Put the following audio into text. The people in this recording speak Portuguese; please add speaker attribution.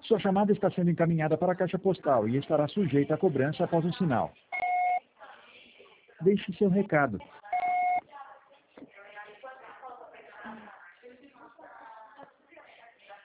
Speaker 1: Sua chamada está sendo encaminhada para a caixa postal e estará sujeita a cobrança após o sinal. Deixe seu recado.